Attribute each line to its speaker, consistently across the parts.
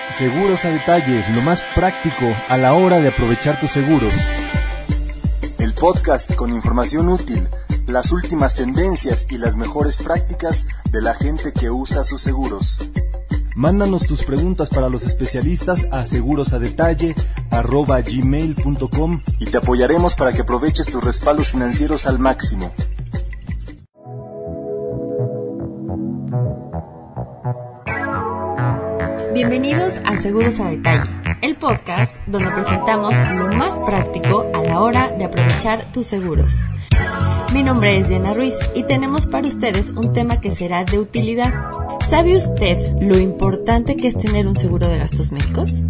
Speaker 1: Seguros a detalle, lo más práctico a la hora de aprovechar tus seguros. El podcast con información útil, las últimas tendencias y las mejores prácticas de la gente que usa sus seguros. Mándanos tus preguntas para los especialistas a segurosadetalle@gmail.com y te apoyaremos para que aproveches tus respaldos financieros al máximo.
Speaker 2: Bienvenidos a Seguros a Detalle, el podcast donde presentamos lo más práctico a la hora de aprovechar tus seguros. Mi nombre es Diana Ruiz y tenemos para ustedes un tema que será de utilidad. ¿Sabe usted lo importante que es tener un seguro de gastos médicos?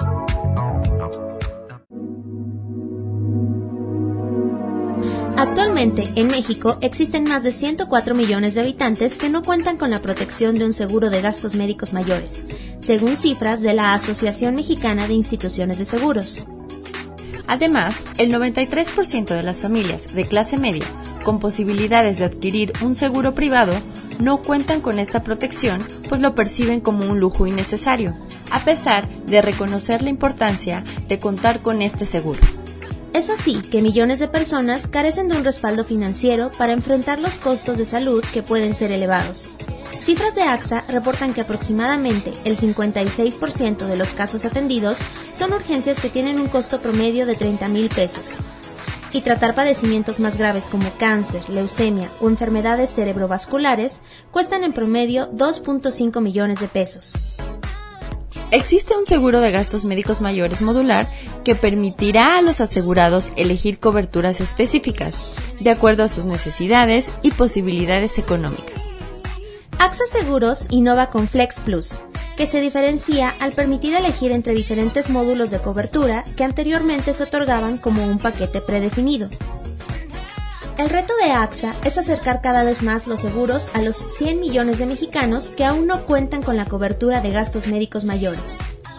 Speaker 3: Actualmente, en México, existen más de 104 millones de habitantes que no cuentan con la protección de un seguro de gastos médicos mayores, según cifras de la Asociación Mexicana de Instituciones de Seguros.
Speaker 2: Además, el 93% de las familias de clase media con posibilidades de adquirir un seguro privado no cuentan con esta protección, pues lo perciben como un lujo innecesario, a pesar de reconocer la importancia de contar con este seguro.
Speaker 3: Es así que millones de personas carecen de un respaldo financiero para enfrentar los costos de salud que pueden ser elevados. Cifras de AXA reportan que aproximadamente el 56% de los casos atendidos son urgencias que tienen un costo promedio de 30,000 pesos. Y tratar padecimientos más graves como cáncer, leucemia o enfermedades cerebrovasculares cuestan en promedio 2.5 millones de pesos.
Speaker 2: Existe un seguro de gastos médicos mayores modular que permitirá a los asegurados elegir coberturas específicas, de acuerdo a sus necesidades y posibilidades económicas.
Speaker 3: AXA Seguros innova con Flex Plus, que se diferencia al permitir elegir entre diferentes módulos de cobertura que anteriormente se otorgaban como un paquete predefinido. El reto de AXA es acercar cada vez más los seguros a los 100 millones de mexicanos que aún no cuentan con la cobertura de gastos médicos mayores.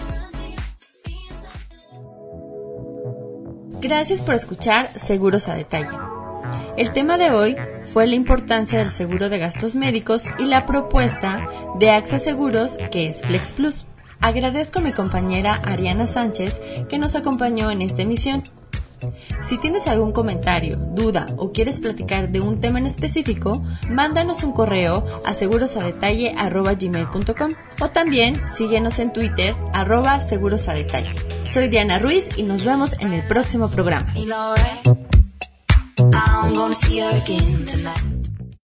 Speaker 2: Gracias por escuchar Seguros a Detalle. El tema de hoy fue la importancia del seguro de gastos médicos y la propuesta de AXA Seguros, que es Flex Plus. Agradezco a mi compañera Ariana Sánchez que nos acompañó en esta emisión. Si tienes algún comentario, duda o quieres platicar de un tema en específico, mándanos un correo a segurosadetalle@gmail.com o también síguenos en Twitter @segurosadetalle. Soy Diana Ruiz y nos vemos en el próximo programa.